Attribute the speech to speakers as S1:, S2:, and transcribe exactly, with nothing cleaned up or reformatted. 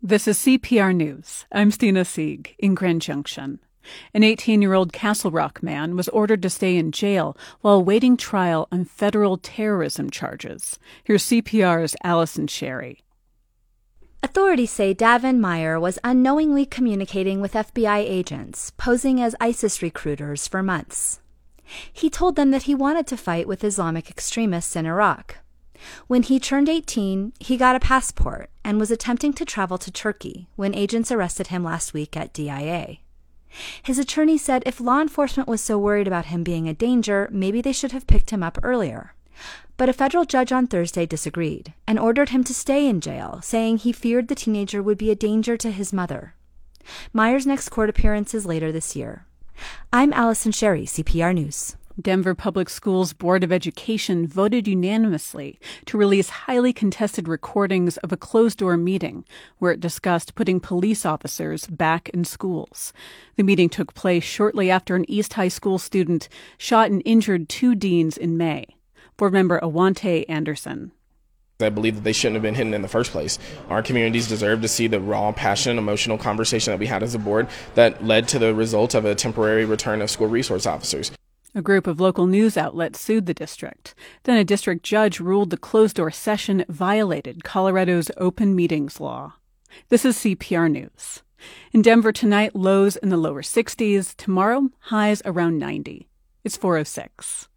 S1: This is C P R News. I'm Stina Sieg in Grand Junction. An eighteen-year-old Castle Rock man was ordered to stay in jail while awaiting trial on federal terrorism charges. Here's C P R's Allison Sherry.
S2: Authorities say Davin Meyer was unknowingly communicating with F B I agents, posing as ISIS recruiters for months. He told them that he wanted to fight with Islamic extremists in Iraq. When he turned eighteen, he got a passport and was attempting to travel to Turkey when agents arrested him last week at D I A. His attorney said if law enforcement was so worried about him being a danger, maybe they should have picked him up earlier. But a federal judge on Thursday disagreed and ordered him to stay in jail, saying he feared the teenager would be a danger to his mother. Meyer's next court appearance is later this year. I'm Allison Sherry, C P R News.
S1: Denver Public Schools Board of Education voted unanimously to release highly contested recordings of a closed-door meeting where it discussed putting police officers back in schools. The meeting took place shortly after an East High School student shot and injured two deans in May. Board member Awante Anderson.
S3: I believe that they shouldn't have been hidden in the first place. Our communities deserve to see the raw, passionate, emotional conversation that we had as a board that led to the result of a temporary return of school resource officers.
S1: A group of local news outlets sued the district. Then a district judge ruled the closed-door session violated Colorado's open meetings law. This is C P R News. In Denver tonight, lows in the lower sixties. Tomorrow, highs around ninety. It's four oh six.